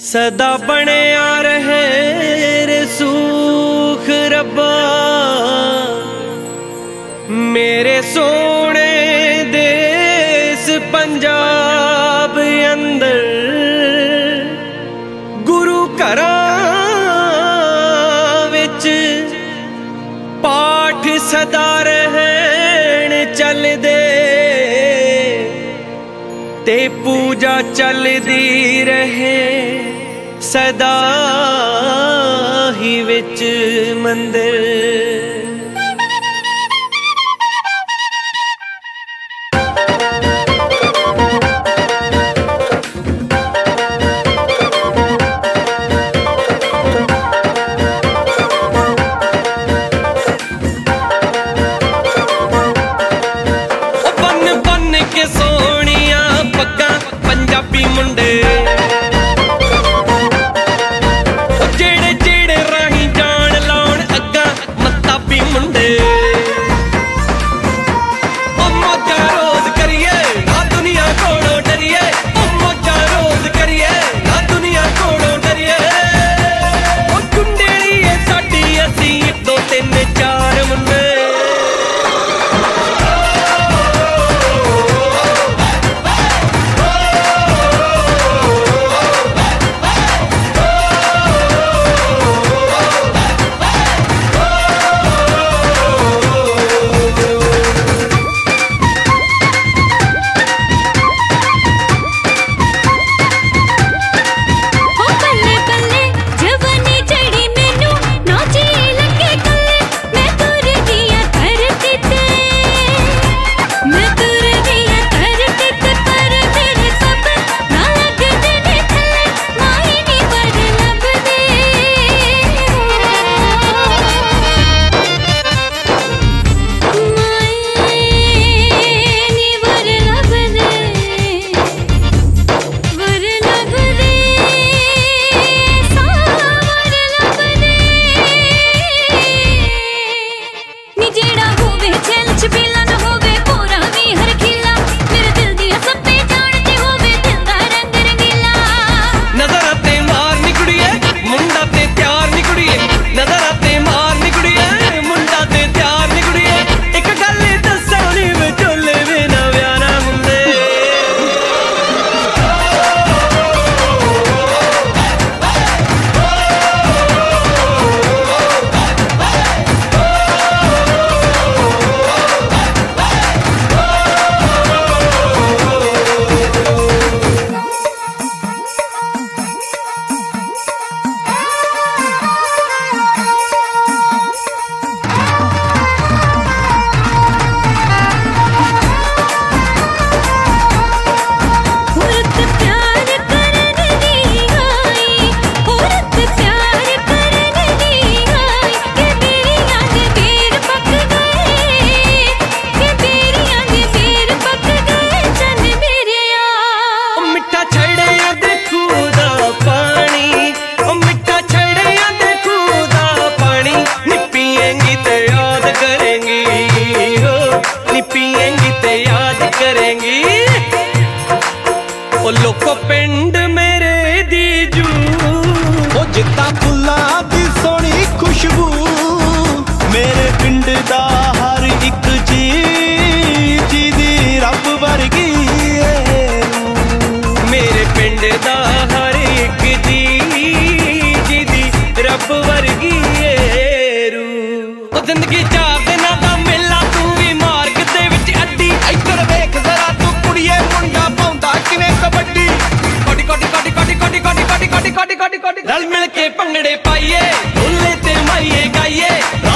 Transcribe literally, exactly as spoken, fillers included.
सदा बनिया रहे रे सूख रब्बा मेरे सोने देश पंजाब अंदर। गुरु घरां विच पाठ सदा रहन चलदे ते पूजा चलदी रहे सदा ही विच मंदिर। पंजाबी मुंडे जेड़े जेड़े राही जान लाउण अग्गा मताबी मुंडे। ओ मौजा रोज करिए ना दुनिया कोलों डरिए, ओ मौजा रोज करिए ना दुनिया कोलों डरिए। ओ कुंडेली है साडी असी दो तीन चार मुंडे। ओ लोको पिंड मेरे दी जू ओ जिता फुल्लां दी सोहनी खुशबू मेरे पिंड दा हर एक जी जी दी रब वर्गी मेरे पिंड दा हर एक जी जी दी रब वर्गी रू। ओ जिंदगी चार दिनां दा मेला तू भी मार्ग दे विच अड्डी इधर वेख जरा तू कुड़िए मुंडा पाउंदा किवें कबड्डी। कोडी कोडी कोडी कोडी कोडी कोडी कोडी कोडी कोडी कोडी रल मिल के भंगड़े पाइए ढोले ते माइए गाइए।